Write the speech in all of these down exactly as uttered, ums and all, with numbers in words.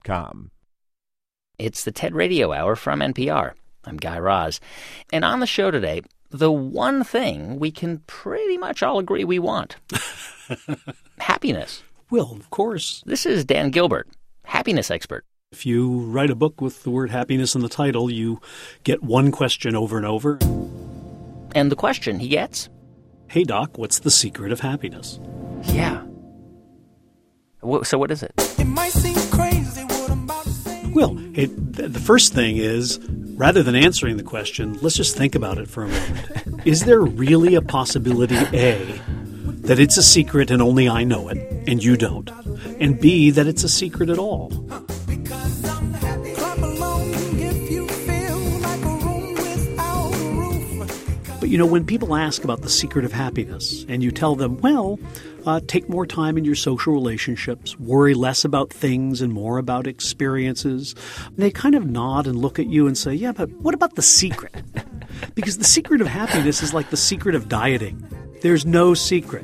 com. It's the TED Radio Hour from N P R. I'm Guy Raz. And on the show today, the one thing we can pretty much all agree we want. Happiness. Well, of course. This is Dan Gilbert, happiness expert. If you write a book with the word happiness in the title, you get one question over and over. And the question he gets? Hey, Doc, what's the secret of happiness? Yeah. So what is it? It might seem crazy what I'm about to say. Well, it, th- the first thing is, rather than answering the question, let's just think about it for a moment. Is there really a possibility, A, that it's a secret and only I know it, and you don't? And B, that it's a secret at all? Because I'm happy. Clap along if you feel like a room without a roof. But, you know, when people ask about the secret of happiness, and you tell them, well, uh, take more time in your social relationships, worry less about things and more about experiences, they kind of nod and look at you and say, yeah, but what about the secret? Because the secret of happiness is like the secret of dieting. There's no secret.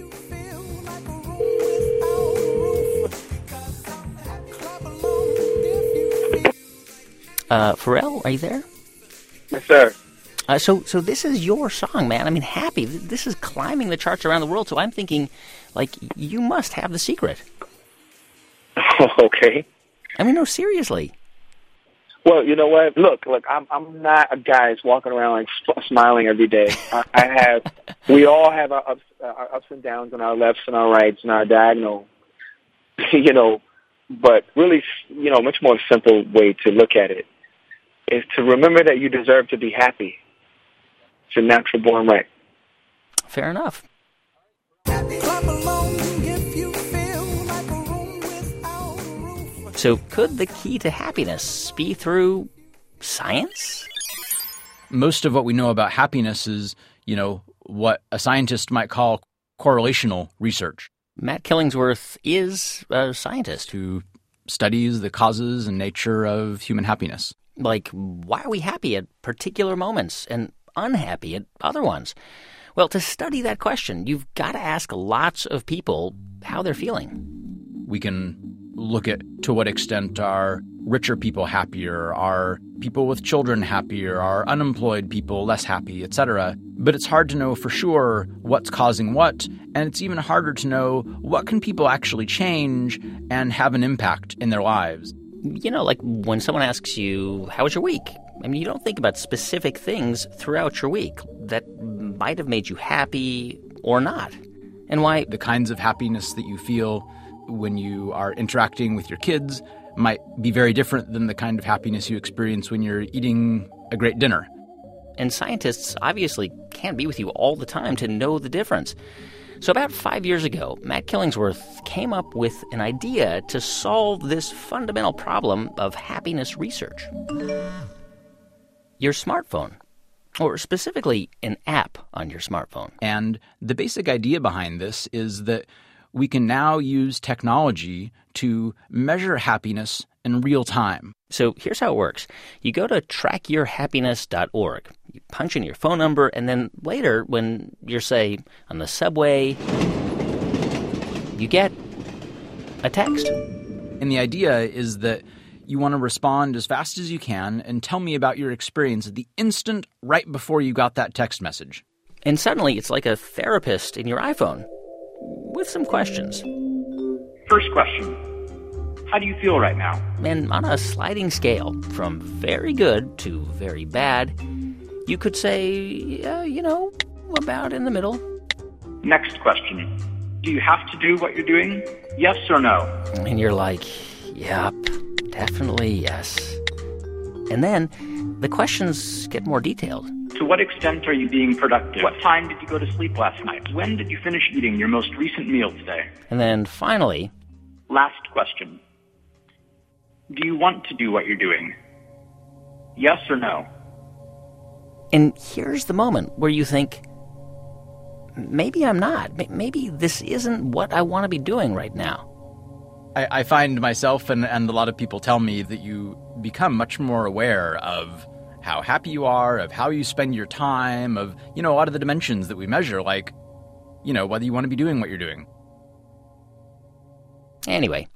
Uh, Pharrell, are you there? Yes, sir. Uh, so, so this is your song, man. I mean, Happy. This is climbing the charts around the world. So I'm thinking, like, you must have the secret. Okay. I mean, no, seriously. Well, you know what? Look, look. I'm I'm not a guy that's walking around like sp- smiling every day. I, I have. We all have our ups, uh, our ups and downs, and our lefts and our rights, and our diagonal. You know, but really, you know, much more simple way to look at it is to remember that you deserve to be happy. It's your natural born right. Fair enough. Clap along if you feel like a room without a roof. So could the key to happiness be through science? Most of what we know about happiness is, you know, what a scientist might call correlational research. Matt Killingsworth is a scientist who studies the causes and nature of human happiness. Like, why are we happy at particular moments and unhappy at other ones? Well, to study that question, you've got to ask lots of people how they're feeling. We can look at to what extent are richer people happier, are people with children happier, are unemployed people less happy, et cetera. But it's hard to know for sure what's causing what, and it's even harder to know what can people actually change and have an impact in their lives. You know, like when someone asks you, how was your week? I mean, you don't think about specific things throughout your week that might have made you happy or not. And why the kinds of happiness that you feel when you are interacting with your kids might be very different than the kind of happiness you experience when you're eating a great dinner. And scientists obviously can't be with you all the time to know the difference. So about five years ago, Matt Killingsworth came up with an idea to solve this fundamental problem of happiness research. Your smartphone, or specifically an app on your smartphone. And the basic idea behind this is that we can now use technology to measure happiness in real time. So here's how it works. You go to track your happiness dot org. You punch in your phone number, and then later, when you're, say, on the subway, you get a text. And the idea is that you want to respond as fast as you can and tell me about your experience at the instant right before you got that text message. And suddenly, it's like a therapist in your iPhone with some questions. First question. How do you feel right now? And on a sliding scale from very good to very bad, you could say, uh, you know, about in the middle. Next question. Do you have to do what you're doing? Yes or no? And you're like, yep, definitely yes. And then the questions get more detailed. To what extent are you being productive? What time did you go to sleep last night? When did you finish eating your most recent meal today? And then finally... Last question. Do you want to do what you're doing? Yes or no? And here's the moment where you think, maybe I'm not. Maybe this isn't what I want to be doing right now. I, I find myself and, and a lot of people tell me that you become much more aware of how happy you are, of how you spend your time, of, you know, a lot of the dimensions that we measure, like, you know, whether you want to be doing what you're doing. Anyway,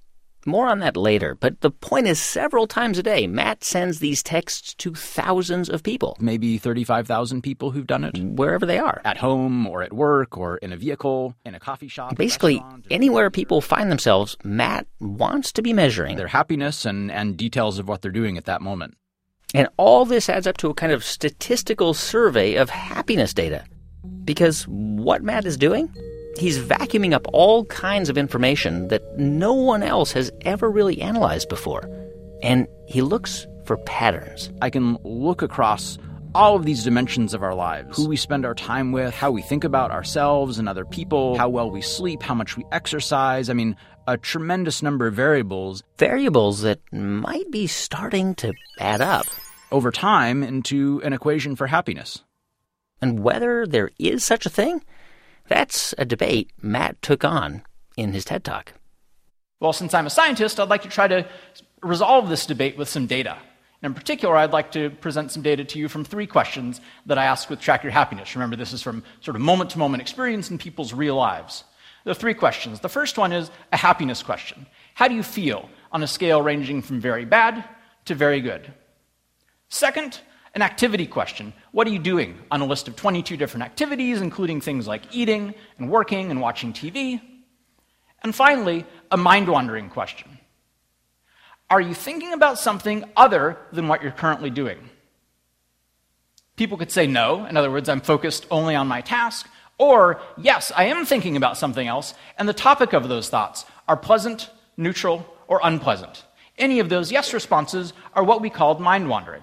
More on that later, but the point is several times a day, Matt sends these texts to thousands of people. Maybe thirty-five thousand people who've done it. Wherever they are. At home or at work or in a vehicle, in a coffee shop. Basically, anywhere people find themselves, Matt wants to be measuring their happiness and, and details of what they're doing at that moment. And all this adds up to a kind of statistical survey of happiness data. Because what Matt is doing? He's vacuuming up all kinds of information that no one else has ever really analyzed before. And he looks for patterns. I can look across all of these dimensions of our lives. Who we spend our time with, how we think about ourselves and other people, how well we sleep, how much we exercise. I mean, a tremendous number of variables. Variables that might be starting to add up. Over time into an equation for happiness. And whether there is such a thing? That's a debate Matt took on in his TED Talk. Well, since I'm a scientist, I'd like to try to resolve this debate with some data. And in particular, I'd like to present some data to you from three questions that I ask with Track Your Happiness. Remember, this is from sort of moment-to-moment experience in people's real lives. There are three questions. The first one is a happiness question. How do you feel on a scale ranging from very bad to very good? Second, an activity question. What are you doing on a list of twenty-two different activities, including things like eating and working and watching T V? And finally, a mind-wandering question. Are you thinking about something other than what you're currently doing? People could say no. In other words, I'm focused only on my task. Or, yes, I am thinking about something else, and the topic of those thoughts are pleasant, neutral, or unpleasant. Any of those yes responses are what we called mind-wandering.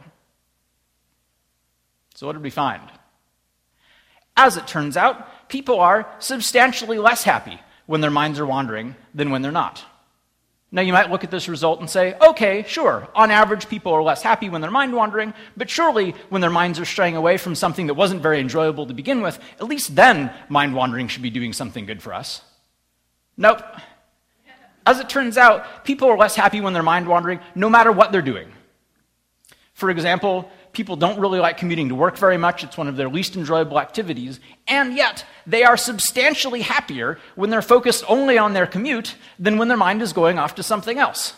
So what did we find? As it turns out, people are substantially less happy when their minds are wandering than when they're not. Now, you might look at this result and say, okay, sure, on average, people are less happy when they're mind wandering, but surely when their minds are straying away from something that wasn't very enjoyable to begin with, at least then mind wandering should be doing something good for us. Nope. As it turns out, people are less happy when they're mind wandering no matter what they're doing. For example, people don't really like commuting to work very much. It's one of their least enjoyable activities. And yet, they are substantially happier when they're focused only on their commute than when their mind is going off to something else.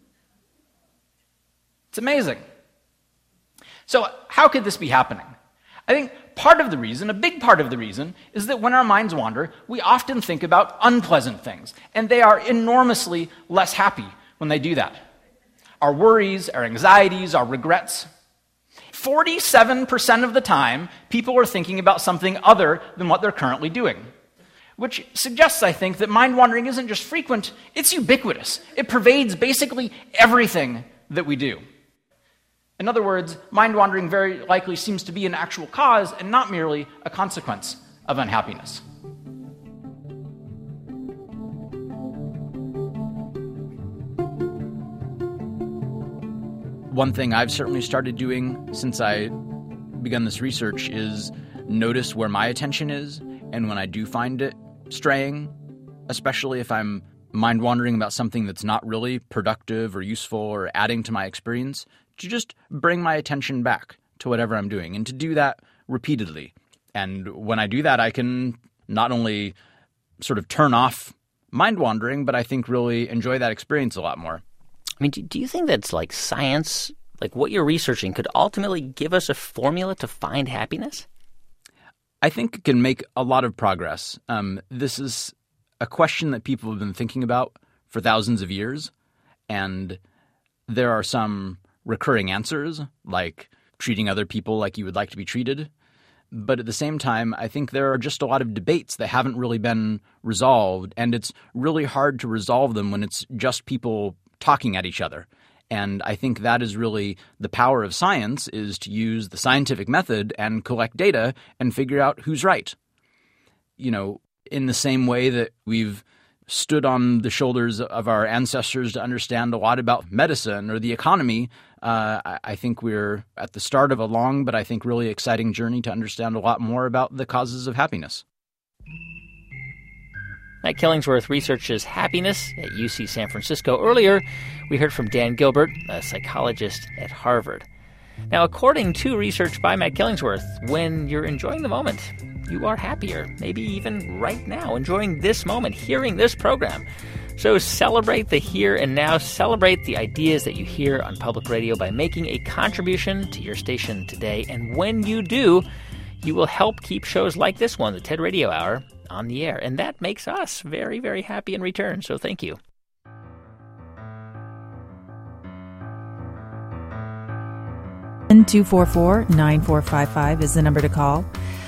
It's amazing. So how could this be happening? I think part of the reason, a big part of the reason, is that when our minds wander, we often think about unpleasant things. And they are enormously less happy when they do that. Our worries, our anxieties, our regrets. forty-seven percent of the time, people are thinking about something other than what they're currently doing. Which suggests, I think, that mind wandering isn't just frequent, it's ubiquitous. It pervades basically everything that we do. In other words, mind wandering very likely seems to be an actual cause and not merely a consequence of unhappiness. One thing I've certainly started doing since I begun this research is notice where my attention is, and when I do find it straying, especially if I'm mind-wandering about something that's not really productive or useful or adding to my experience, to just bring my attention back to whatever I'm doing, and to do that repeatedly. And when I do that, I can not only sort of turn off mind-wandering, but I think really enjoy that experience a lot more. I mean, do, do you think that's like science, like what you're researching, could ultimately give us a formula to find happiness? I think it can make a lot of progress. Um, this is a question that people have been thinking about for thousands of years, and there are some recurring answers, like treating other people like you would like to be treated. But at the same time, I think there are just a lot of debates that haven't really been resolved, and it's really hard to resolve them when it's just people talking at each other. And I think that is really the power of science, is to use the scientific method and collect data and figure out who's right. You know, in the same way that we've stood on the shoulders of our ancestors to understand a lot about medicine or the economy, uh, I, I think we're at the start of a long but I think really exciting journey to understand a lot more about the causes of happiness. Matt Killingsworth researches happiness at U C San Francisco. Earlier, we heard from Dan Gilbert, a psychologist at Harvard. Now, according to research by Matt Killingsworth, when you're enjoying the moment, you are happier, maybe even right now, enjoying this moment, hearing this program. So celebrate the here and now. Celebrate the ideas that you hear on public radio by making a contribution to your station today. And when you do, you will help keep shows like this one, the TED Radio Hour, on the air. And that makes us very, very happy in return. So thank you. two four four, nine four five five is the number to call.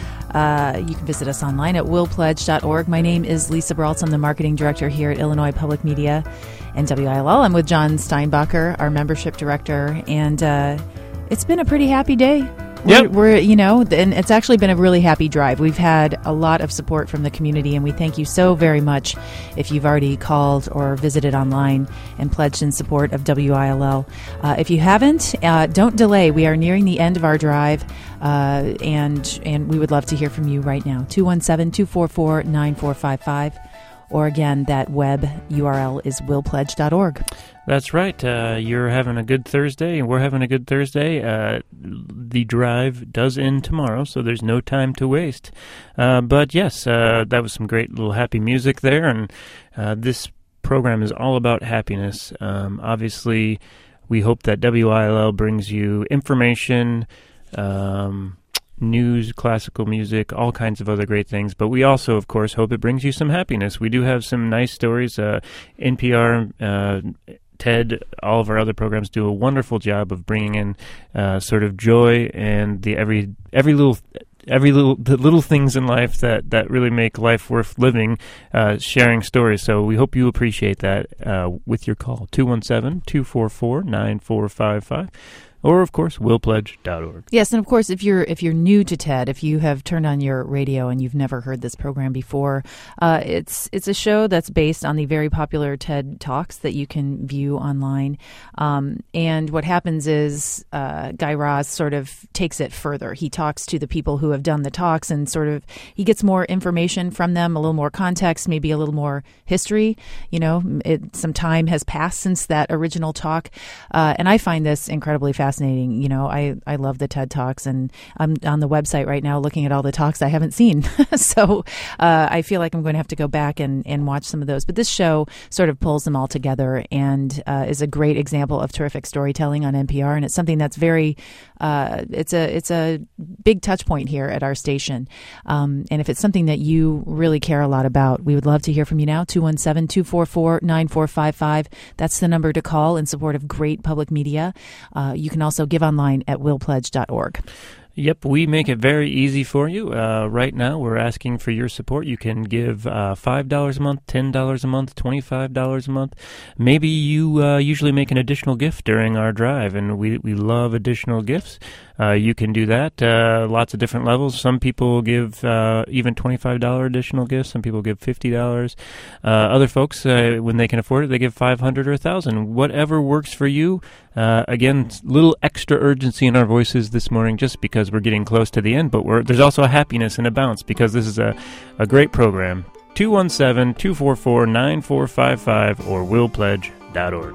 Uh, you can visit us online at will pledge dot org. My name is Lisa Braultz. I'm the marketing director here at Illinois Public Media and W I L L. I'm with John Steinbacher, our membership director, and uh, it's been a pretty happy day. We're, Yep. we're, you know, and it's actually been a really happy drive. We've had a lot of support from the community, and we thank you so very much if you've already called or visited online and pledged in support of W I L L. Uh, if you haven't, uh, don't delay. We are nearing the end of our drive, uh, and and we would love to hear from you right now. two one seven, two four four, nine four five five. Or again, that web U R L is will pledge dot org. That's right. Uh, you're having a good Thursday, and we're having a good Thursday. Uh, the drive does end tomorrow, so there's no time to waste. Uh, but yes, uh, that was some great little happy music there, and uh, this program is all about happiness. Um, obviously, we hope that W I L L brings you information, um, news, classical music, all kinds of other great things. But we also, of course, hope it brings you some happiness. We do have some nice stories. Uh, N P R, uh, TED, all of our other programs do a wonderful job of bringing in uh, sort of joy and the every every little every little the little things in life that, that really make life worth living, uh, sharing stories. So we hope you appreciate that uh, with your call, two one seven, two four four, nine four five five. Or, of course, will pledge dot org. Yes, and of course, if you're if you're new to TED, if you have turned on your radio and you've never heard this program before, uh, it's it's a show that's based on the very popular TED Talks that you can view online. Um, and what happens is uh, Guy Raz sort of takes it further. He talks to the people who have done the talks and sort of he gets more information from them, a little more context, maybe a little more history. You know, it, some time has passed since that original talk, uh, and I find this incredibly fascinating. Fascinating. You know, I, I love the TED Talks, and I'm on the website right now looking at all the talks I haven't seen. so uh, I feel like I'm going to have to go back and, and watch some of those. But this show sort of pulls them all together and uh, is a great example of terrific storytelling on N P R. And it's something that's very, uh, it's a it's a big touch point here at our station. Um, and if it's something that you really care a lot about, we would love to hear from you now. two one seven, two four four, nine four five five. That's the number to call in support of great public media. Uh, you can also give online at will pledge dot org. Yep, we make it very easy for you. Uh, right now, we're asking for your support. You can give uh, five dollars a month, ten dollars a month, twenty-five dollars a month. Maybe you uh, usually make an additional gift during our drive, and we, we love additional gifts. Uh, you can do that. Uh, lots of different levels. Some people give uh, even twenty-five dollars additional gifts. Some people give fifty dollars. Uh, other folks, uh, when they can afford it, they give five hundred dollars or one thousand dollars. Whatever works for you. Uh, again, little extra urgency in our voices this morning just because we're getting close to the end, but we're, there's also a happiness and a bounce because this is a, a great program. two one seven, two four four, nine four five five or will pledge dot org.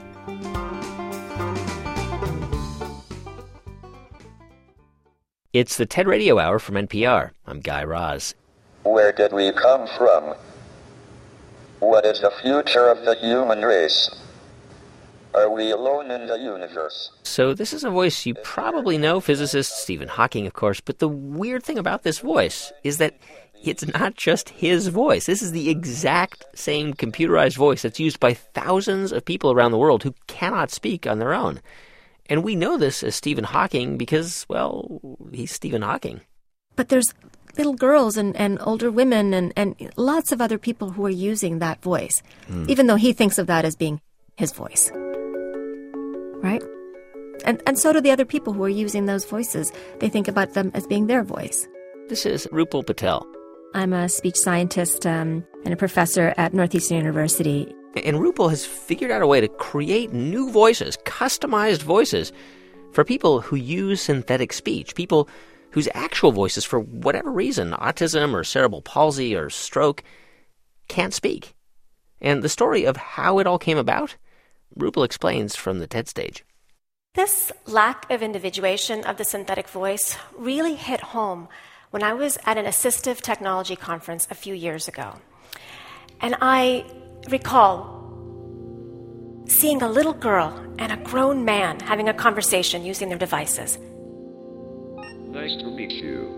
It's the TED Radio Hour from N P R. I'm Guy Raz. Where did we come from? What is the future of the human race? Are we alone in the universe? So this is a voice you probably know, physicist Stephen Hawking, of course, but the weird thing about this voice is that it's not just his voice. This is the exact same computerized voice that's used by thousands of people around the world who cannot speak on their own. And we know this as Stephen Hawking because, well, he's Stephen Hawking. But there's little girls and, and older women and, and lots of other people who are using that voice, mm. even though he thinks of that as being his voice. Right? And and so do the other people who are using those voices. They think about them as being their voice. This is Rupal Patel. I'm a speech scientist um, and a professor at Northeastern University. And Rupal has figured out a way to create new voices, customized voices, for people who use synthetic speech, people whose actual voices, for whatever reason, autism or cerebral palsy or stroke, can't speak. And the story of how it all came about, Rupal explains from the TED stage. This lack of individuation of the synthetic voice really hit home when I was at an assistive technology conference a few years ago. And I recall seeing a little girl and a grown man having a conversation using their devices. Nice to meet you.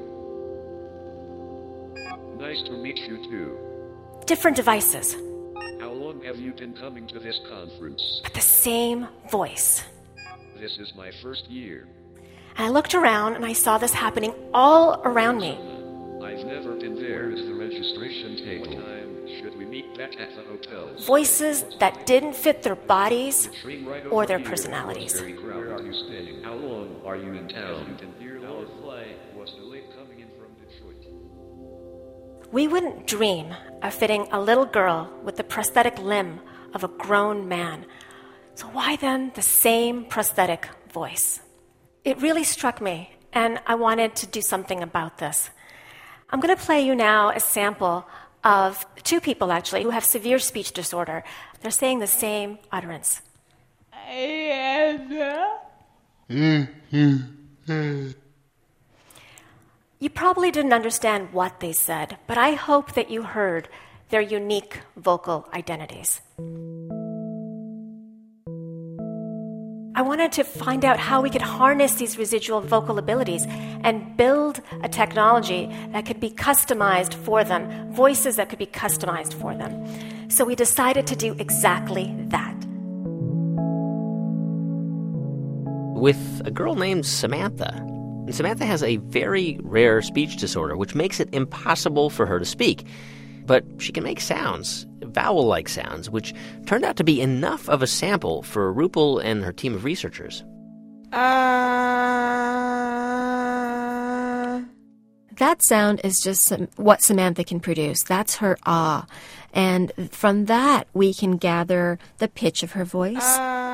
Nice to meet you too. Different devices, How long have you been coming to this conference? but the same voice. This is my first year. And I looked around and I saw this happening all around me. I've never been there. Is the registration table? What time should we meet back at the hotel? Voices that didn't fit their bodies The train right or over their here. personalities. It's very crowded. Where are you staying? How long are you in town? Our flight was delayed coming in from Detroit. We wouldn't dream of fitting a little girl with the prosthetic limb of a grown man. So why then the same prosthetic voice? It really struck me, and I wanted to do something about this. I'm going to play you now a sample of two people, actually, who have severe speech disorder. They're saying the same utterance. You probably didn't understand what they said, but I hope that you heard their unique vocal identities. I wanted to find out how we could harness these residual vocal abilities and build a technology that could be customized for them, voices that could be customized for them. So we decided to do exactly that. With a girl named Samantha. And Samantha has a very rare speech disorder, which makes it impossible for her to speak. But she can make sounds, vowel-like sounds, which turned out to be enough of a sample for Rupal and her team of researchers. Uh... That sound is just some, what Samantha can produce. That's her ah. And from that, we can gather the pitch of her voice,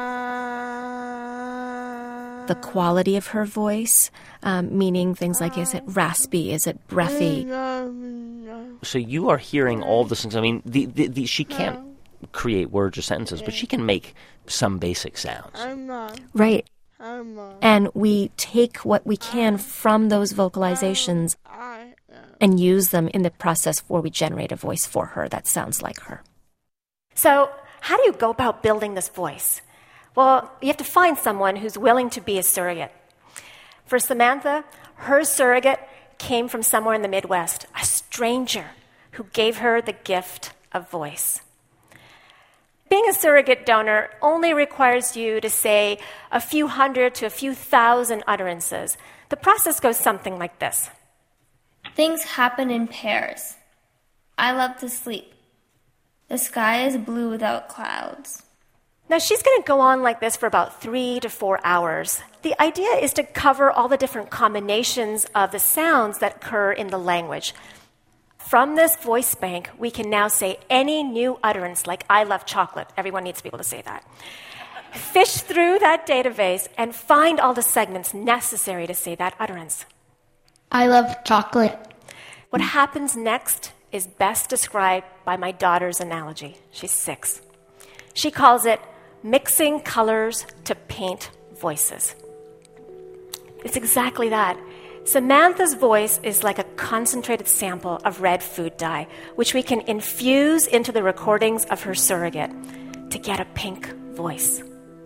the quality of her voice, um, meaning things like, is it raspy, is it breathy? So you are hearing all the things. I mean, the, the, the, she can't create words or sentences, but she can make some basic sounds. Right. And we take what we can from those vocalizations and use them in the process where we generate a voice for her that sounds like her. So how do you go about building this voice? Well, you have to find someone who's willing to be a surrogate. For Samantha, her surrogate came from somewhere in the Midwest, a stranger who gave her the gift of voice. Being a surrogate donor only requires you to say a few hundred to a few thousand utterances. The process goes something like this. Things happen in pairs. I love to sleep. The sky is blue without clouds. Now, she's going to go on like this for about three to four hours. The idea is to cover all the different combinations of the sounds that occur in the language. From this voice bank, we can now say any new utterance, like I love chocolate. Everyone needs to be able to say that. Fish through that database and find all the segments necessary to say that utterance. I love chocolate. What happens next is best described by my daughter's analogy. She's six. She calls it mixing colors to paint voices. It's exactly that. Samantha's voice is like a concentrated sample of red food dye, which we can infuse into the recordings of her surrogate to get a pink voice.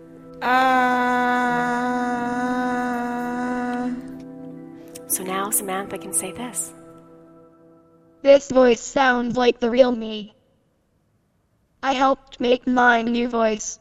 Uh... So now Samantha can say this. This voice sounds like the real me. I helped make my new voice.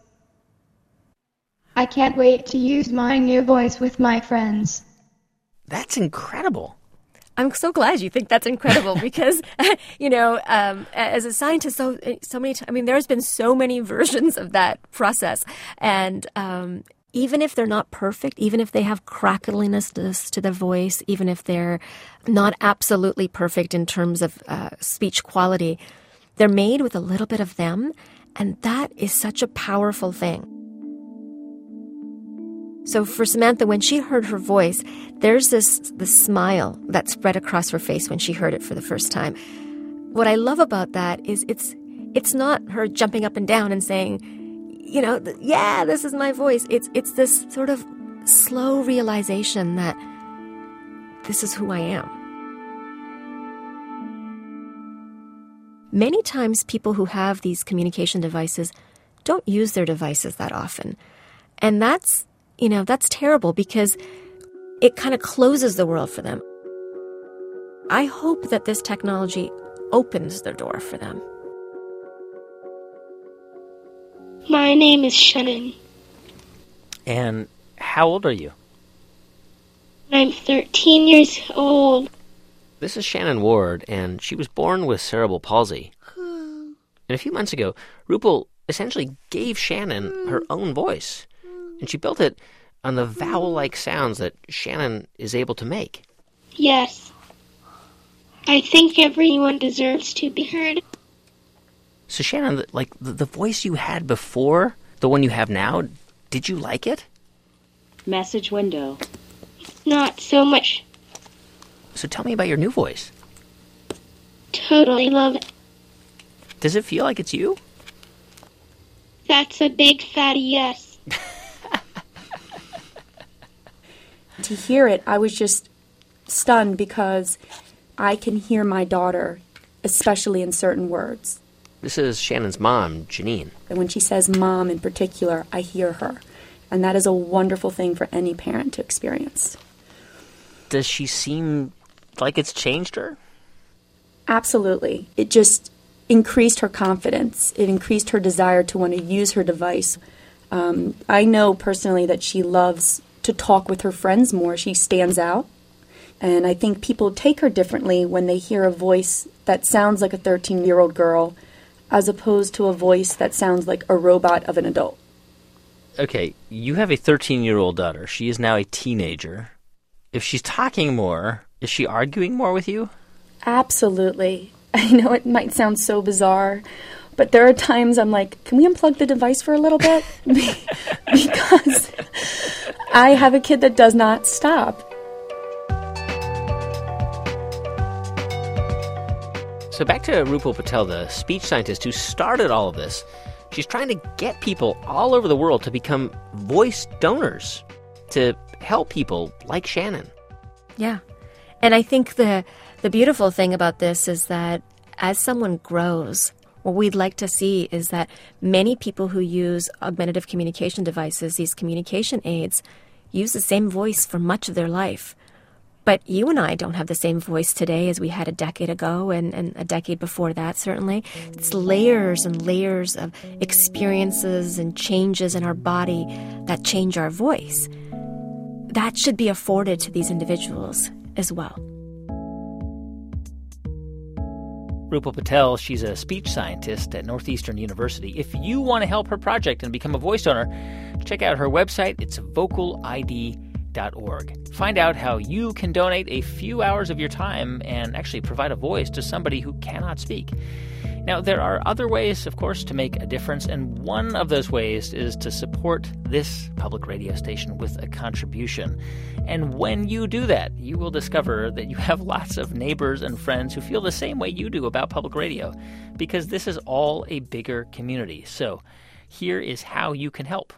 I can't wait to use my new voice with my friends. That's incredible. I'm so glad you think that's incredible because, you know, um, as a scientist, so so many. T- I mean, there's been so many versions of that process, and um, even if they're not perfect, even if they have crackliness to their voice, even if they're not absolutely perfect in terms of uh, speech quality, they're made with a little bit of them, and that is such a powerful thing. So for Samantha, when she heard her voice, there's this, this smile that spread across her face when she heard it for the first time. What I love about that is it's it's not her jumping up and down and saying, you know, yeah, this is my voice. It's it's this sort of slow realization that this is who I am. Many times people who have these communication devices don't use their devices that often. And that's, you know, that's terrible because it kind of closes the world for them. I hope that this technology opens the door for them. My name is Shannon. And how old are you? I'm thirteen years old. This is Shannon Ward, and she was born with cerebral palsy. And a few months ago, Rupal essentially gave Shannon her own voice, and she built it on the vowel-like sounds that Shannon is able to make. Yes. I think everyone deserves to be heard. So Shannon, like the, the voice you had before, the one you have now, did you like it? Message window. Not so much. So tell me about your new voice. Totally love it. Does it feel like it's you? That's a big fatty yes. To hear it, I was just stunned because I can hear my daughter, especially in certain words. This is Shannon's mom, Janine. And when she says mom in particular, I hear her. And that is a wonderful thing for any parent to experience. Does she seem like it's changed her? Absolutely. It just increased her confidence. It increased her desire to want to use her device. Um, I know personally that she loves to talk with her friends more. She stands out. And I think people take her differently when they hear a voice that sounds like a thirteen-year-old girl as opposed to a voice that sounds like a robot of an adult. Okay, you have a thirteen-year-old daughter. She is now a teenager. If she's talking more, is she arguing more with you? Absolutely. I know it might sound so bizarre, but there are times I'm like, can we unplug the device for a little bit? Because I have a kid that does not stop. So back to Rupal Patel, the speech scientist who started all of this. She's trying to get people all over the world to become voice donors, to help people like Shannon. Yeah. And I think the the beautiful thing about this is that as someone grows, what we'd like to see is that many people who use augmentative communication devices, these communication aids, use the same voice for much of their life. But you and I don't have the same voice today as we had a decade ago and, and a decade before that, certainly. It's layers and layers of experiences and changes in our body that change our voice. That should be afforded to these individuals as well. Rupal Patel, she's a speech scientist at Northeastern University. If you want to help her project and become a voice donor, check out her website. It's vocal I D dot org. Find out how you can donate a few hours of your time and actually provide a voice to somebody who cannot speak. Now, there are other ways, of course, to make a difference, and one of those ways is to support this public radio station with a contribution. And when you do that, you will discover that you have lots of neighbors and friends who feel the same way you do about public radio, because this is all a bigger community. So here is how you can help.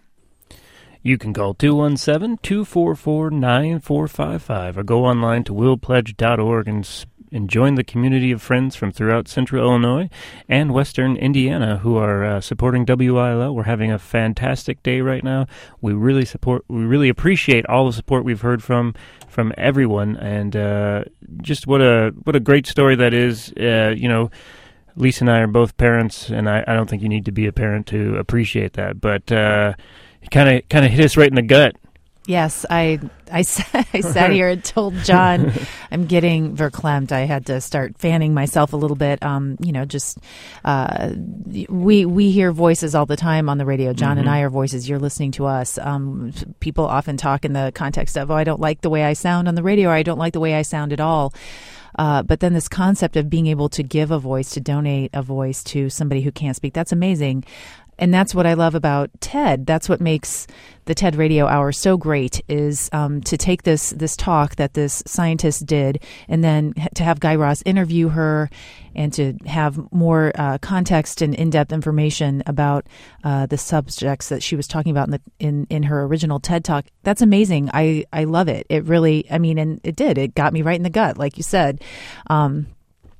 You can call two one seven, two four four, nine four five five or go online to will pledge dot org and and join the community of friends from throughout central Illinois and western Indiana who are uh, supporting W I L L. We're having a fantastic day right now. We really support, we really appreciate all the support we've heard from from everyone, and uh, just what a what a great story that is. Uh, you know, Lisa and I are both parents, and I, I don't think you need to be a parent to appreciate that, but uh, it kind of kind of hit us right in the gut. Yes, I I, sat, I sat here and told John I'm getting verklempt. I had to start fanning myself a little bit. Um, you know, just uh, we we hear voices all the time on the radio. John mm-hmm. and I are voices. You're listening to us. Um, people often talk in the context of, oh, I don't like the way I sound on the radio, or I don't like the way I sound at all. Uh, but then this concept of being able to give a voice, to donate a voice to somebody who can't speak, that's amazing. And that's what I love about TED. That's what makes the TED Radio Hour so great, is um, to take this this talk that this scientist did, and then to have Guy Raz interview her, and to have more uh, context and in-depth information about uh, the subjects that she was talking about in, the, in in her original TED Talk. That's amazing. I, I love it. It really, I mean, and it did. It got me right in the gut, like you said. Um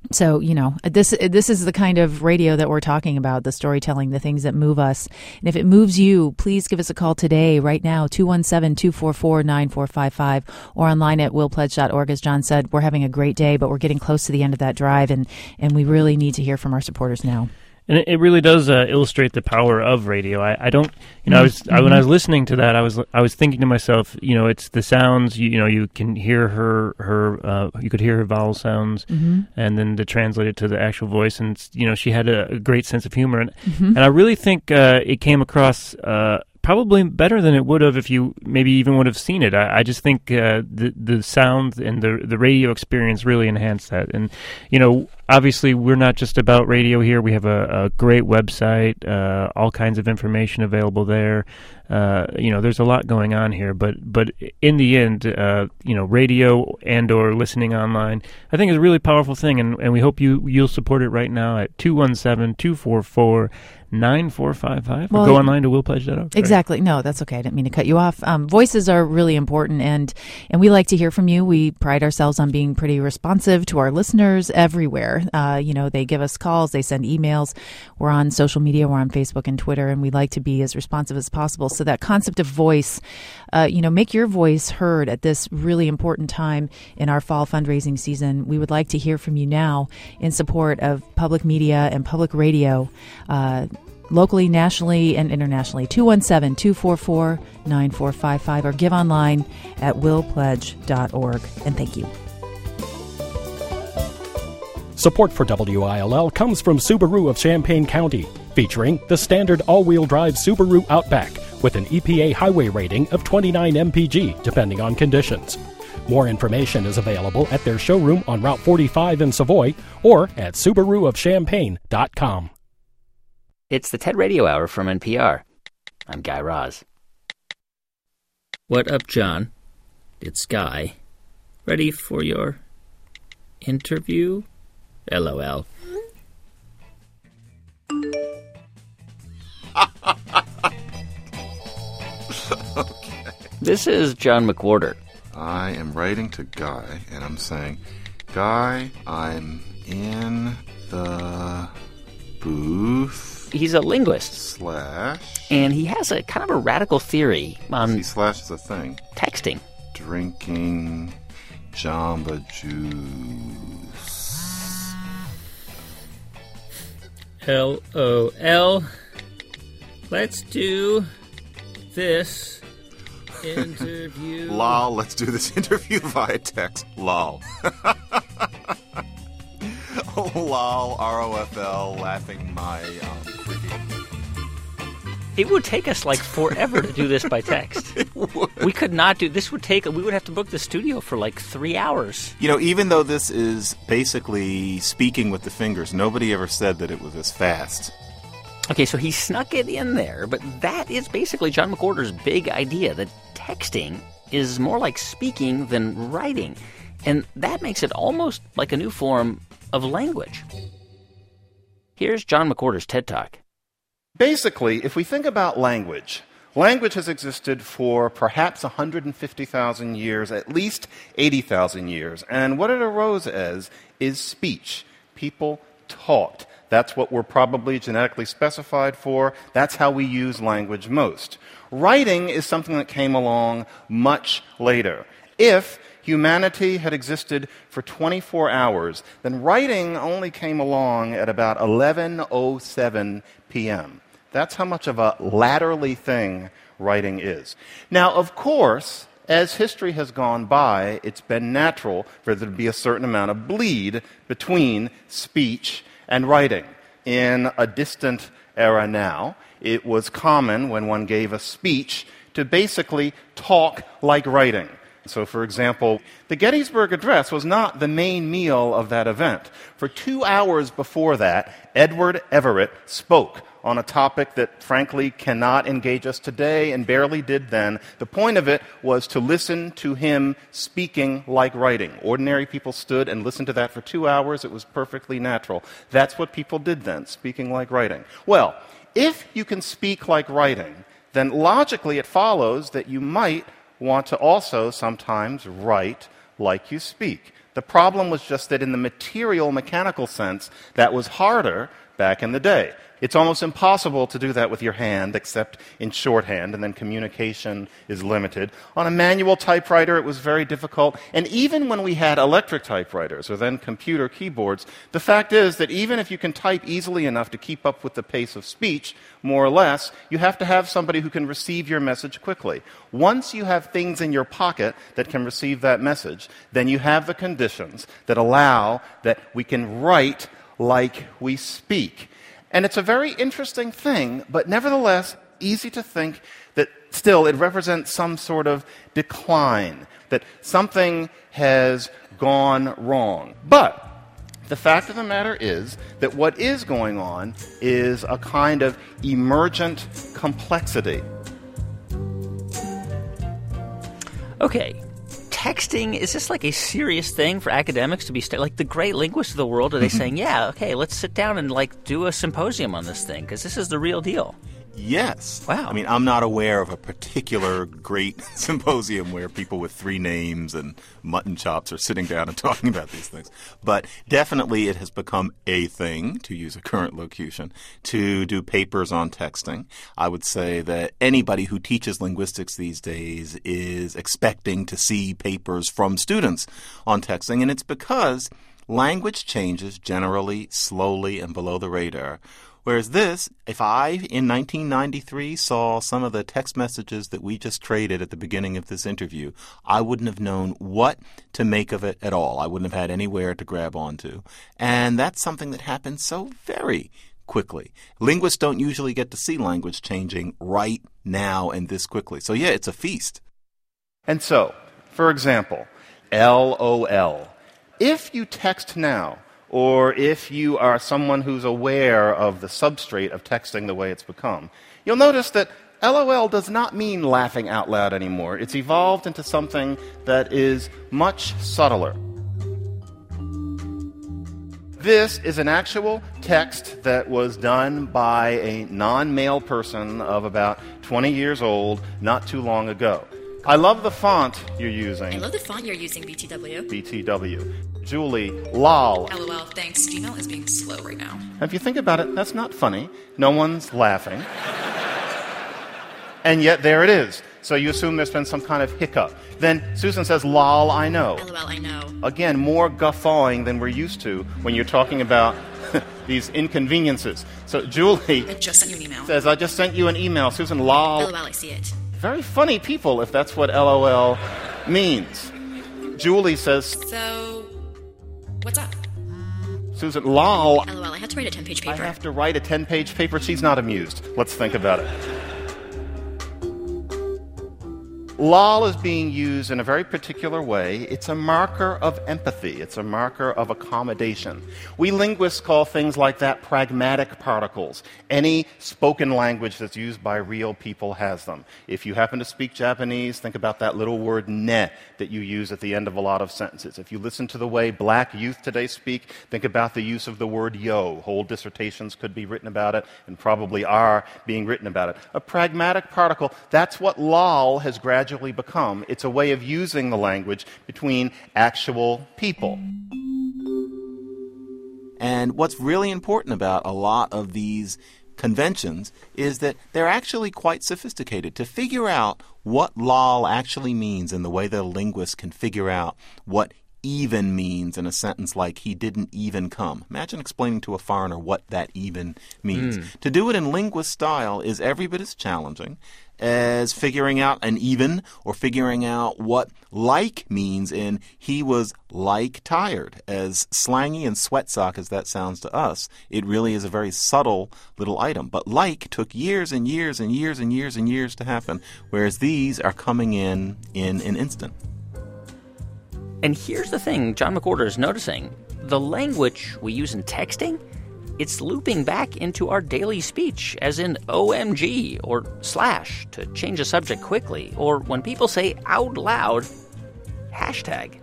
So, you know, this this is the kind of radio that we're talking about, the storytelling, the things that move us. And if it moves you, please give us a call today, right now, two one seven, two four four, nine four five five, or online at will pledge dot org. As John said, we're having a great day, but we're getting close to the end of that drive, and, and we really need to hear from our supporters now. And it really does uh, illustrate the power of radio. I, I don't, you know, I was Mm-hmm. I, when I was listening to that, I was I was thinking to myself, you know, it's the sounds. You, you know, you can hear her her uh, you could hear her vowel sounds, Mm-hmm. and then to translate it to the actual voice. And you know, she had a, a great sense of humor, and Mm-hmm. and I really think uh, it came across. Uh, Probably better than it would have if you maybe even would have seen it. I, I just think uh, the the sound and the the radio experience really enhanced that. And you know, obviously, we're not just about radio here. We have a, a great website, uh, all kinds of information available there. Uh, you know, there's a lot going on here. But but in the end, uh, you know, radio and or listening online, I think is a really powerful thing. And, and we hope you you'll support it right now at two one seven, two four four, nine four five five. Well, or go online to will pledge dot org. Exactly. No, that's okay. I didn't mean to cut you off. Um, voices are really important, and and we like to hear from you. We pride ourselves on being pretty responsive to our listeners everywhere. Uh, you know, they give us calls, they send emails. We're on social media, we're on Facebook and Twitter, and we like to be as responsive as possible. So that concept of voice, uh, you know, make your voice heard at this really important time in our fall fundraising season. We would like to hear from you now in support of public media and public radio. Uh, locally, nationally, and internationally. two one seven, two four four, nine four five five, or give online at will pledge dot org. And thank you. Support for W I L L comes from Subaru of Champaign County, featuring the standard all-wheel drive Subaru Outback with an E P A highway rating of twenty-nine M P G, depending on conditions. More information is available at their showroom on Route forty-five in Savoy or at subaru of champaign dot com. It's the TED Radio Hour from N P R. I'm Guy Raz. What up, John? It's Guy. Ready for your interview? LOL. Okay. This is John McWhorter. I am writing to Guy, and I'm saying, Guy, I'm in the booth. He's a linguist. Slash. And he has a kind of a radical theory on... See, slash is a thing. Texting. Drinking Jamba Juice. L O L. Let's do this interview. Lol, let's do this interview via text. Lol. Lol, R O F L, laughing my um, cricket. It would take us like forever to do this by text. It would. We could not do this. Would take. We would have to book the studio for like three hours. You know, even though this is basically speaking with the fingers, nobody ever said that it was as fast. Okay, so he snuck it in there, but that is basically John McWhorter's big idea, that texting is more like speaking than writing. And that makes it almost like a new form of language. Here's John McWhorter's TED Talk. Basically, if we think about language, language has existed for perhaps one hundred fifty thousand years, at least eighty thousand years. And what it arose as is speech. People talked. That's what we're probably genetically specified for. That's how we use language most. Writing is something that came along much later. If humanity had existed for twenty-four hours, then writing only came along at about eleven oh seven p.m. That's how much of a latterly thing writing is. Now, of course, as history has gone by, it's been natural for there to be a certain amount of bleed between speech and writing. In a distant era now, it was common when one gave a speech to basically talk like writing. So, for example, the Gettysburg Address was not the main meal of that event. For two hours before that, Edward Everett spoke on a topic that, frankly, cannot engage us today and barely did then. The point of it was to listen to him speaking like writing. Ordinary people stood and listened to that for two hours. It was perfectly natural. That's what people did then, speaking like writing. Well, if you can speak like writing, then logically it follows that you might want to also sometimes write like you speak. The problem was just that in the material, mechanical sense, that was harder back in the day. It's almost impossible to do that with your hand, except in shorthand, and then communication is limited. On a manual typewriter, it was very difficult. And even when we had electric typewriters, or then computer keyboards, the fact is that even if you can type easily enough to keep up with the pace of speech, more or less, you have to have somebody who can receive your message quickly. Once you have things in your pocket that can receive that message, then you have the conditions that allow that we can write like we speak. And it's a very interesting thing, but nevertheless easy to think that still it represents some sort of decline, that something has gone wrong. But the fact of the matter is that what is going on is a kind of emergent complexity. Okay. Texting, is this like a serious thing for academics to be stu- like the great linguists of the world? Are they saying, yeah, okay, let's sit down and like do a symposium on this thing because this is the real deal? Yes. Wow. I mean, I'm not aware of a particular great symposium where people with three names and mutton chops are sitting down and talking about these things. But definitely it has become a thing, to use a current locution, to do papers on texting. I would say that anybody who teaches linguistics these days is expecting to see papers from students on texting. And it's because language changes generally slowly and below the radar. Whereas this, if I, in nineteen ninety-three, saw some of the text messages that we just traded at the beginning of this interview, I wouldn't have known what to make of it at all. I wouldn't have had anywhere to grab onto. And that's something that happens so very quickly. Linguists don't usually get to see language changing right now and this quickly. So, yeah, it's a feast. And so, for example, LOL. If you text now, or if you are someone who's aware of the substrate of texting the way it's become, you'll notice that LOL does not mean laughing out loud anymore. It's evolved into something that is much subtler. This is an actual text that was done by a non-male person of about twenty years old not too long ago. I love the font you're using. I love the font you're using, B T W. B T W. Julie, lol. LOL, thanks. Gmail is being slow right now. If you think about it, that's not funny. No one's laughing. And yet there it is. So you assume there's been some kind of hiccup. Then Susan says, lol, I know. LOL, I know. Again, more guffawing than we're used to when you're talking about these inconveniences. So Julie I just sent you an email. says, I just sent you an email. Susan, lol. LOL, I see it. Very funny people, if that's what LOL means. Julie says, So, what's up? Susan, lol. LOL, I had to write a ten-page paper. I have to write a ten-page paper? She's not amused. Let's think about it. Lol is being used in a very particular way. It's a marker of empathy. It's a marker of accommodation. We linguists call things like that pragmatic particles. Any spoken language that's used by real people has them. If you happen to speak Japanese, think about that little word ne that you use at the end of a lot of sentences. If you listen to the way black youth today speak, think about the use of the word yo. Whole dissertations could be written about it, and probably are being written about it. A pragmatic particle, that's what lol has gradually become. It's a way of using the language between actual people. And what's really important about a lot of these conventions is that they're actually quite sophisticated. To figure out what lol actually means in the way that a linguist can figure out what even means in a sentence like he didn't even come. Imagine explaining to a foreigner what that even means. Mm. To do it in linguist style is every bit as challenging as figuring out an even or figuring out what like means in he was like tired. As slangy and sweat sock as that sounds to us, it really is a very subtle little item. But like took years and years and years and years and years to happen, whereas these are coming in in an instant. And here's the thing John McWhorter is noticing. The language we use in texting, it's looping back into our daily speech, as in O M G or slash to change a subject quickly, or when people say out loud, hashtag.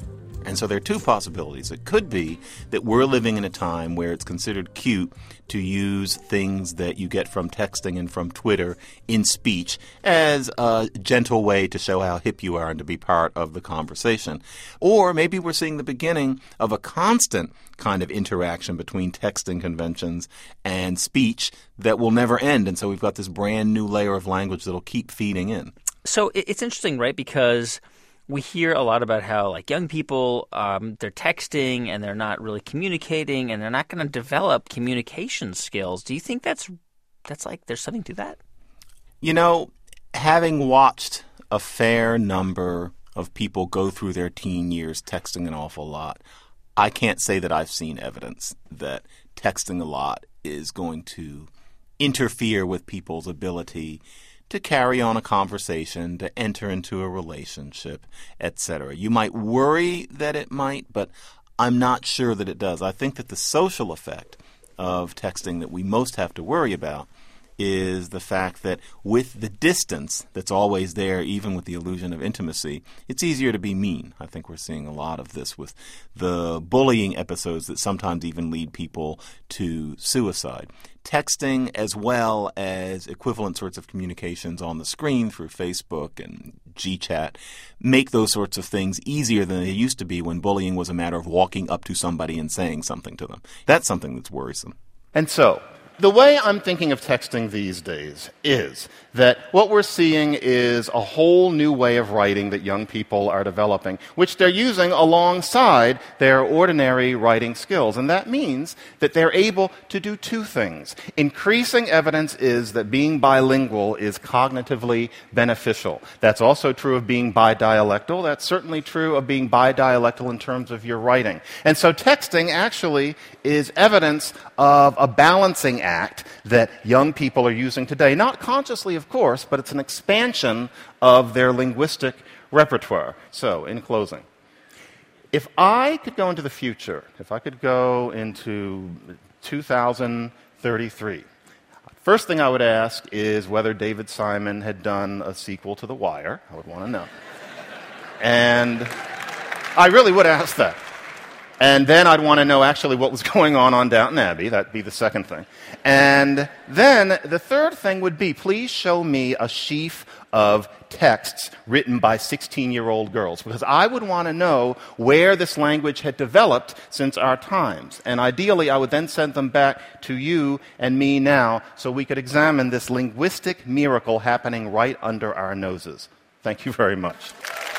And so there are two possibilities. It could be that we're living in a time where it's considered cute to use things that you get from texting and from Twitter in speech as a gentle way to show how hip you are and to be part of the conversation. Or maybe we're seeing the beginning of a constant kind of interaction between texting conventions and speech that will never end. And so we've got this brand new layer of language that'll keep feeding in. So it's interesting, right, because we hear a lot about how, like, young people, um, they're texting and they're not really communicating and they're not going to develop communication skills. Do you think that's, that's like, there's something to that? You know, having watched a fair number of people go through their teen years texting an awful lot, I can't say that I've seen evidence that texting a lot is going to interfere with people's ability to carry on a conversation, to enter into a relationship, et cetera. You might worry that it might, but I'm not sure that it does. I think that the social effect of texting that we most have to worry about is the fact that with the distance that's always there, even with the illusion of intimacy, it's easier to be mean. I think we're seeing a lot of this with the bullying episodes that sometimes even lead people to suicide. Texting, as well as equivalent sorts of communications on the screen through Facebook and GChat, make those sorts of things easier than they used to be when bullying was a matter of walking up to somebody and saying something to them. That's something that's worrisome. And so, the way I'm thinking of texting these days is that what we're seeing is a whole new way of writing that young people are developing, which they're using alongside their ordinary writing skills. And that means that they're able to do two things. Increasing evidence is that being bilingual is cognitively beneficial. That's also true of being bidialectal. That's certainly true of being bidialectal in terms of your writing. And so texting actually is evidence of a balancing act that young people are using today. Not consciously, of course, but it's an expansion of their linguistic repertoire. So, in closing, if I could go into the future, if I could go into two thousand thirty-three, first thing I would ask is whether David Simon had done a sequel to The Wire. I would want to know. And I really would ask that. And then I'd want to know actually what was going on on Downton Abbey. That'd be the second thing. And then the third thing would be, please show me a sheaf of texts written by sixteen-year-old girls, because I would want to know where this language had developed since our times. And ideally, I would then send them back to you and me now so we could examine this linguistic miracle happening right under our noses. Thank you very much.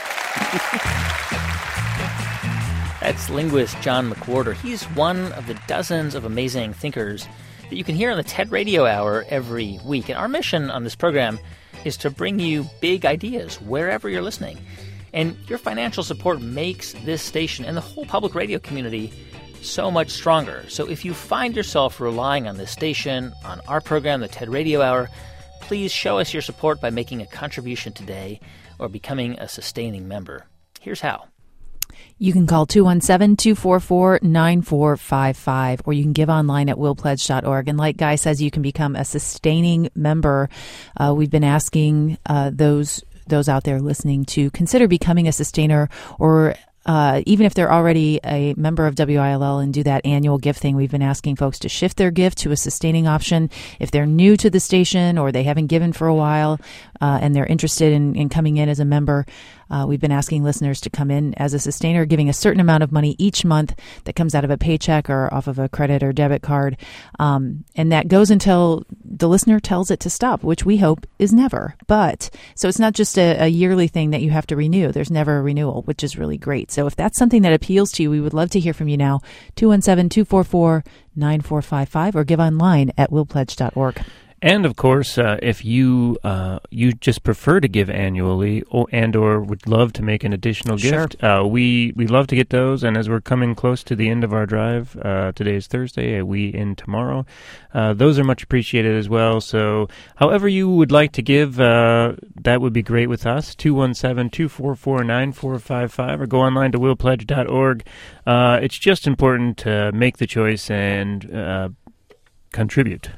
That's linguist John McWhorter. He's one of the dozens of amazing thinkers that you can hear on the TED Radio Hour every week. And our mission on this program is to bring you big ideas wherever you're listening. And your financial support makes this station and the whole public radio community so much stronger. So if you find yourself relying on this station, on our program, the TED Radio Hour, please show us your support by making a contribution today or becoming a sustaining member. Here's how. You can call two one seven, two four four, nine four five five, or you can give online at will pledge dot org. And like Guy says, you can become a sustaining member. Uh, we've been asking uh, those those out there listening to consider becoming a sustainer, or uh, even if they're already a member of W I L L and do that annual gift thing, we've been asking folks to shift their gift to a sustaining option. If they're new to the station or they haven't given for a while uh, and they're interested in, in coming in as a member, Uh, we've been asking listeners to come in as a sustainer, giving a certain amount of money each month that comes out of a paycheck or off of a credit or debit card. Um, and that goes until the listener tells it to stop, which we hope is never. But so it's not just a, a yearly thing that you have to renew. There's never a renewal, which is really great. So if that's something that appeals to you, we would love to hear from you now. two one seven, two four four, nine four five five or give online at will pledge dot org. And of course, uh, if you uh, you just prefer to give annually, or, and or would love to make an additional Sure. gift, uh, we we love to get those. And as we're coming close to the end of our drive, uh, today is Thursday, uh, we in tomorrow. Uh, those are much appreciated as well. So, however you would like to give, uh, that would be great with us. two one seven, two four four, nine four five five, or go online to will pledge dot org. Uh, it's just important to make the choice and uh, contribute.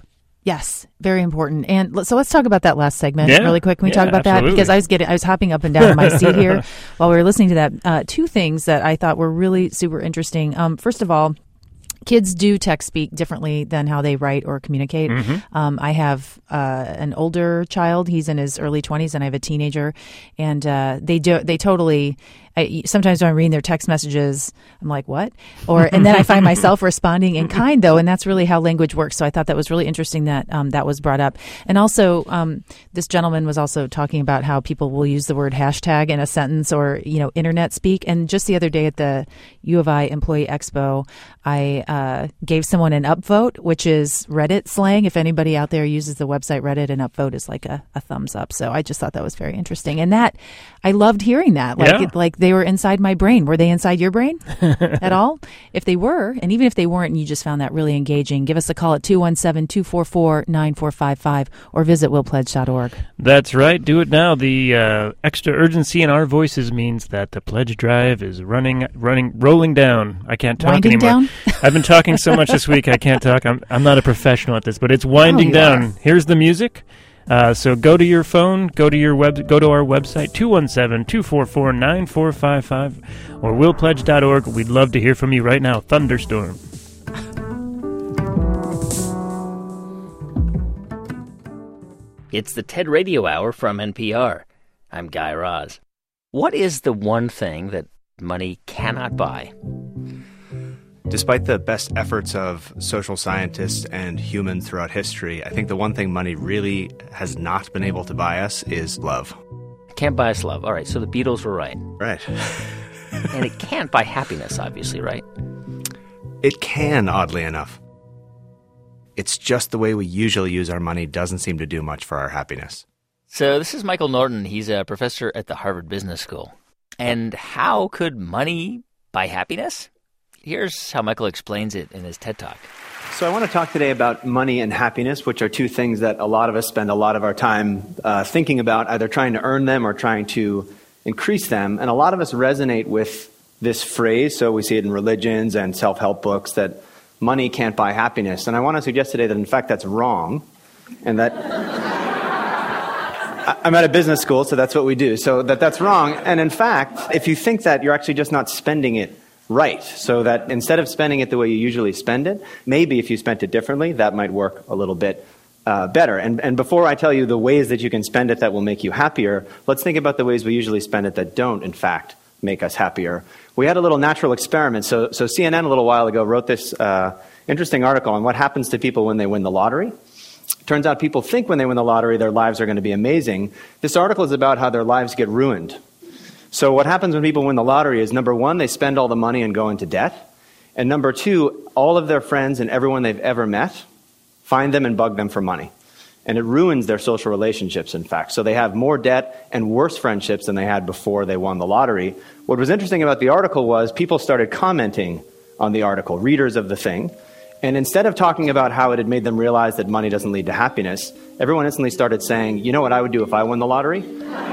Yes, very important. And l- so let's talk about that last segment Yeah, really quick. Can we yeah, talk about absolutely. that? Because I was getting, I was hopping up and down in my seat here while we were listening to that. Uh, two things that I thought were really super interesting. Um, first of all, kids do text speak differently than how they write or communicate. Mhm. Um, I have uh, an older child; he's in his early twenties, and I have a teenager, and uh, they do they totally. I, sometimes when I'm reading their text messages, I'm like, "What?" Or and then I find myself responding in kind, though, and that's really how language works. So I thought that was really interesting that um, that was brought up. And also, um, this gentleman was also talking about how people will use the word hashtag in a sentence or you know internet speak. And just the other day at the U of I Employee Expo, I uh, gave someone an upvote, which is Reddit slang. If anybody out there uses the website Reddit, an upvote is like a, a thumbs up. So I just thought that was very interesting, and that I loved hearing that. Like Yeah. it, like. They were inside my brain. Were they inside your brain at all? If they were, and even if they weren't and you just found that really engaging, give us a call at two one seven, two four four, nine four five five or visit will pledge dot org. That's right. Do it now. The uh, extra urgency in our voices means that the pledge drive is running, running, rolling down. I can't talk Winding anymore. down? I've been talking so much this week, I can't talk. I'm, I'm not a professional at this, but it's winding you down. are. Here's the music. Uh, so go to your phone, go to your web, go to our website, two one seven, two four four, nine four five five or will pledge dot org. We'd love to hear from you right now. Thunderstorm. It's the TED Radio Hour from N P R. I'm Guy Raz. What is the one thing that money cannot buy? Despite the best efforts of social scientists and humans throughout history, I think the one thing money really has not been able to buy us is love. Can't buy us love. All right, so the Beatles were right. Right. And it can't buy happiness, obviously, right? It can, oddly enough. It's just the way we usually use our money doesn't seem to do much for our happiness. So this is Michael Norton. He's a professor at the Harvard Business School. And how could money buy happiness? Here's how Michael explains it in his TED Talk. So I want to talk today about money and happiness, which are two things that a lot of us spend a lot of our time uh, thinking about, either trying to earn them or trying to increase them. And a lot of us resonate with this phrase, so we see it in religions and self-help books, that money can't buy happiness. And I want to suggest today that, in fact, that's wrong, and that I'm at a business school, so that's what we do, so that that's wrong. And in fact, if you think that, you're actually just not spending it right. So that instead of spending it the way you usually spend it, maybe if you spent it differently, that might work a little bit uh, better. And, and before I tell you the ways that you can spend it that will make you happier, let's think about the ways we usually spend it that don't, in fact, make us happier. We had a little natural experiment. So, so C N N a little while ago wrote this uh, interesting article on what happens to people when they win the lottery. Turns out people think when they win the lottery their lives are going to be amazing. This article is about how their lives get ruined. So what happens when people win the lottery is, number one, they spend all the money and go into debt. And number two, all of their friends and everyone they've ever met find them and bug them for money. And it ruins their social relationships, in fact. So they have more debt and worse friendships than they had before they won the lottery. What was interesting about the article was people started commenting on the article, readers of the thing. And instead of talking about how it had made them realize that money doesn't lead to happiness, everyone instantly started saying, you know what I would do if I won the lottery?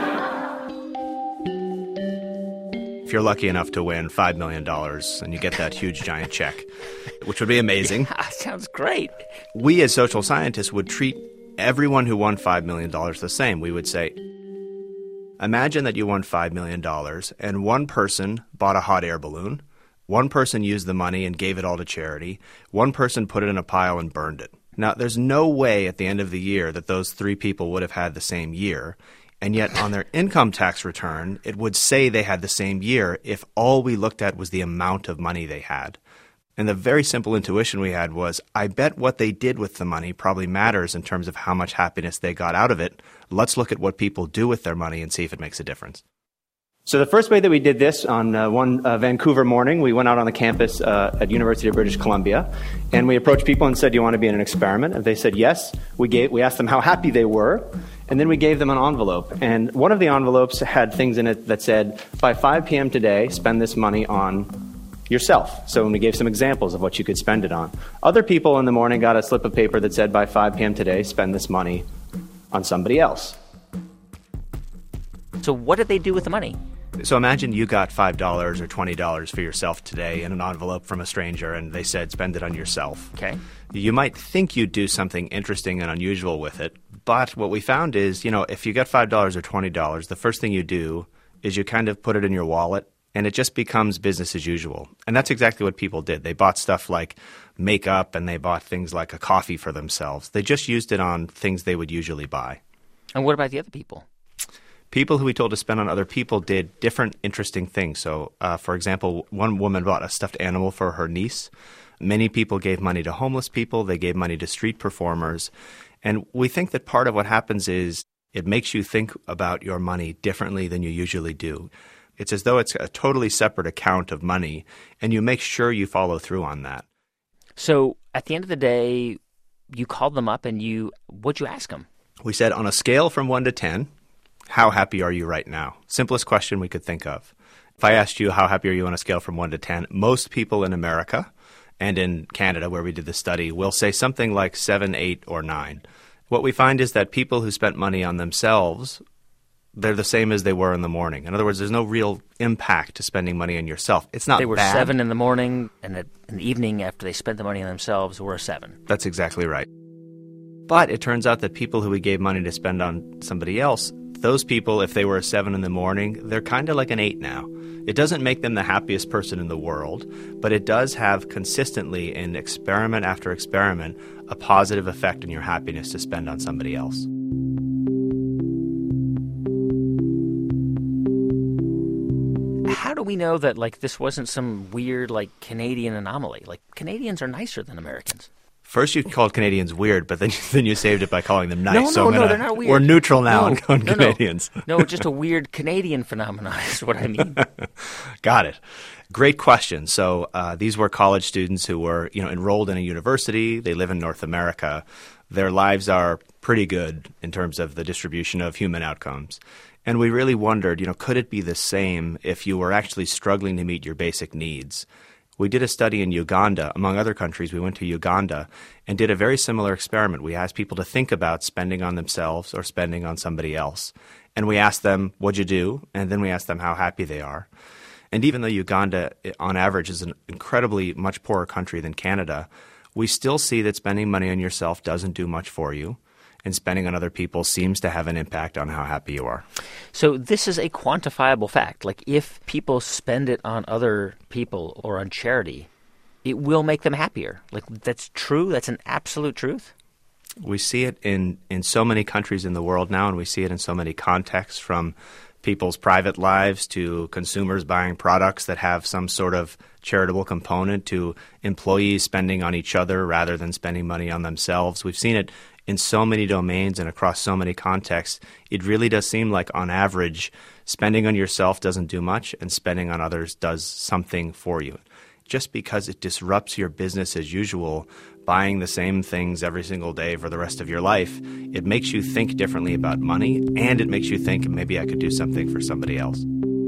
If you're lucky enough to win five million dollars and you get that huge giant check, which would be amazing. Yeah, sounds great. We as social scientists would treat everyone who won five million dollars the same. We would say, imagine that you won five million dollars and one person bought a hot air balloon, one person used the money and gave it all to charity, one person put it in a pile and burned it. Now, there's no way at the end of the year that those three people would have had the same year. And yet on their income tax return, it would say they had the same year if all we looked at was the amount of money they had. And the very simple intuition we had was, I bet what they did with the money probably matters in terms of how much happiness they got out of it. Let's look at what people do with their money and see if it makes a difference. So the first way that we did this, on uh, one uh, Vancouver morning, we went out on the campus uh, at University of British Columbia, and we approached people and said, do you want to be in an experiment? And they said yes. We gave, we asked them how happy they were, and then we gave them an envelope. And one of the envelopes had things in it that said, by five p.m. today, spend this money on yourself. So we gave some examples of what you could spend it on. Other people in the morning got a slip of paper that said, by five p.m. today, spend this money on somebody else. So what did they do with the money? So imagine you got five dollars or twenty dollars for yourself today in an envelope from a stranger, and they said, spend it on yourself. Okay. You might think you'd do something interesting and unusual with it, but what we found is, you know, if you get five dollars or twenty dollars, the first thing you do is you kind of put it in your wallet, and it just becomes business as usual. And that's exactly what people did. They bought stuff like makeup, and they bought things like a coffee for themselves. They just used it on things they would usually buy. And what about the other people? People who we told to spend on other people did different interesting things. So, uh, for example, one woman bought a stuffed animal for her niece. Many people gave money to homeless people. They gave money to street performers. And we think that part of what happens is it makes you think about your money differently than you usually do. It's as though it's a totally separate account of money, and you make sure you follow through on that. So at the end of the day, you called them up and you, what'd you ask them? We said on a scale from one to ten, how happy are you right now? Simplest question we could think of. If I asked you how happy are you on a scale from one to ten, most people in America and in Canada, where we did the study, will say something like seven, eight, or nine. What we find is that people who spent money on themselves, they're the same as they were in the morning. In other words, there's no real impact to spending money on yourself. It's not bad. They were bad. seven in the morning, and in the evening after they spent the money on themselves were a seven. That's exactly right. But it turns out that people who we gave money to spend on somebody else, those people, if they were a seven in the morning, they're kind of like an eight now. It doesn't make them the happiest person in the world, but it does have consistently, in experiment after experiment, a positive effect on your happiness to spend on somebody else. How do we know that, like, this wasn't some weird, like, Canadian anomaly? Like, Canadians are nicer than Americans. First you called Canadians weird, but then, then you saved it by calling them nice. No, no, so I'm no, gonna, they're not weird. We're neutral now no, on, on no, Canadians. No. no, just a weird Canadian phenomenon is what I mean. Got it. Great question. So uh, these were college students who were, you know, enrolled in a university. They live in North America. Their lives are pretty good in terms of the distribution of human outcomes. And we really wondered, you know, could it be the same if you were actually struggling to meet your basic needs? We did a study in Uganda. Among other countries, we went to Uganda and did a very similar experiment. We asked people to think about spending on themselves or spending on somebody else. And we asked them, what'd you do? And then we asked them how happy they are. And even though Uganda, on average, is an incredibly much poorer country than Canada, we still see that spending money on yourself doesn't do much for you. And spending on other people seems to have an impact on how happy you are. So this is a quantifiable fact. Like, if people spend it on other people or on charity, it will make them happier. Like, that's true? That's an absolute truth? We see it in, in so many countries in the world now, and we see it in so many contexts, from people's private lives to consumers buying products that have some sort of charitable component to employees spending on each other rather than spending money on themselves. We've seen it in so many domains and across so many contexts. It really does seem like, on average, spending on yourself doesn't do much and spending on others does something for you. Just because it disrupts your business as usual, buying the same things every single day for the rest of your life, it makes you think differently about money, and it makes you think, maybe I could do something for somebody else.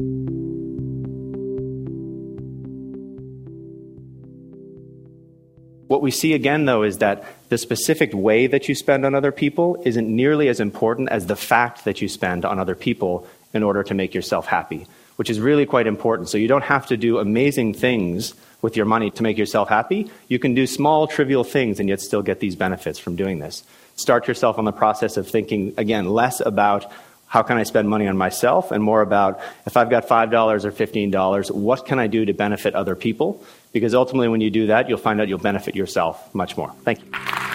What we see again, though, is that the specific way that you spend on other people isn't nearly as important as the fact that you spend on other people in order to make yourself happy, which is really quite important. So you don't have to do amazing things with your money to make yourself happy. You can do small, trivial things and yet still get these benefits from doing this. Start yourself on the process of thinking, again, less about how can I spend money on myself and more about, if I've got five dollars or fifteen dollars, what can I do to benefit other people? Because ultimately, when you do that, you'll find out you'll benefit yourself much more. Thank you.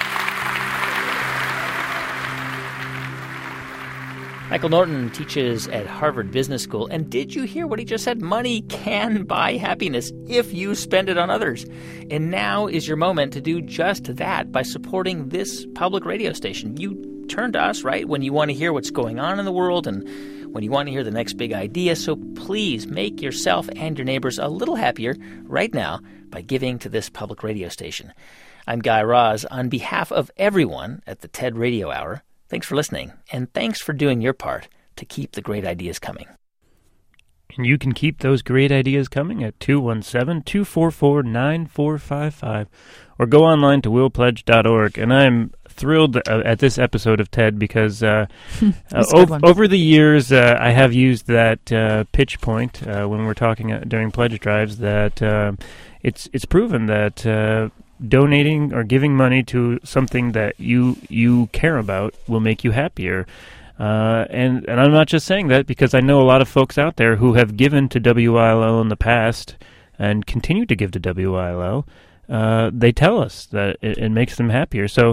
Michael Norton teaches at Harvard Business School. And did you hear what he just said? Money can buy happiness if you spend it on others. And now is your moment to do just that by supporting this public radio station. You turn to us, right, when you want to hear what's going on in the world and when you want to hear the next big idea. So please make yourself and your neighbors a little happier right now by giving to this public radio station. I'm Guy Raz. On behalf of everyone at the TED Radio Hour, thanks for listening, and thanks for doing your part to keep the great ideas coming. And you can keep those great ideas coming at two one seven, two four four, nine four five five or go online to will pledge dot org. And I'm thrilled uh, at this episode of TED because uh, uh, That's a o- good one. over the years uh, I have used that uh, pitch point uh, when we're talking uh, during pledge drives that uh, it's it's proven that uh, donating or giving money to something that you you care about will make you happier. Uh, and, and I'm not just saying that because I know a lot of folks out there who have given to W I L L in the past and continue to give to W I L L. Uh, they tell us that it, it makes them happier. So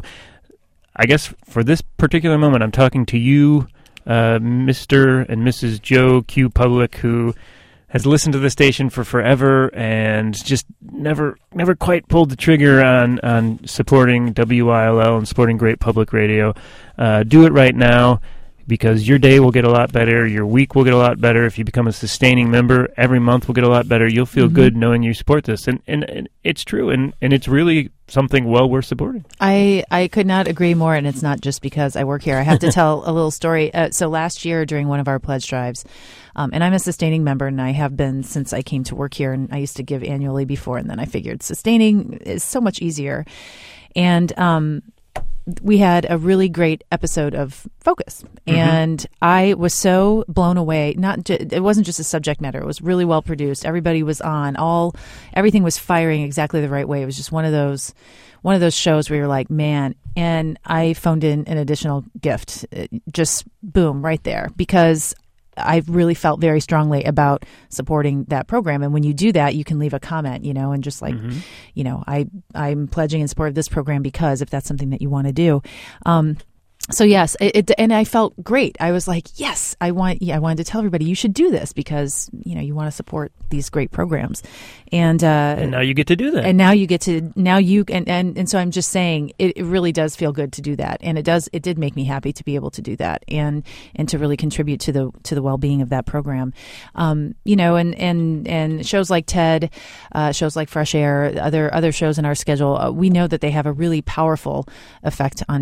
I guess for this particular moment, I'm talking to you, uh, Mister and Missus Joe Q. Public, who has listened to the station for forever and just never never quite pulled the trigger on, on supporting W I L L and supporting great public radio. Uh, do it right now, because your day will get a lot better, your week will get a lot better. If you become a sustaining member, every month will get a lot better. You'll feel Mm-hmm. good knowing you support this. And, and, and it's true, and, and it's really something well worth supporting. I, I could not agree more, and it's not just because I work here. I have to tell a little story. Uh, so last year during one of our pledge drives, um, and I'm a sustaining member, and I have been since I came to work here, and I used to give annually before, and then I figured sustaining is so much easier. And um we had a really great episode of Focus, Mhm. and I was so blown away. Not ju- it wasn't just a subject matter; it was really well produced. Everybody was on. All everything was firing exactly the right way. It was just one of those one of those shows where you're like, man. And I phoned in an additional gift, uh, just boom, right there, because I really felt very strongly about supporting that program. And when you do that, you can leave a comment, you know, and just like, Mhm. you know, I, I'm pledging in support of this program because if that's something that you want to do. Um, so yes, it, it, and I felt great. I was like, yes, I want, yeah, I wanted to tell everybody you should do this because, you know, you want to support these great programs. And, uh, And now you get to do that. And now you get to, now you, and, and, and so I'm just saying it, it really does feel good to do that. And it does, it did make me happy to be able to do that and, and to really contribute to the, to the well-being of that program. Um, you know, and, and, and shows like TED, uh, shows like Fresh Air, other, other shows in our schedule, uh, we know that they have a really powerful effect on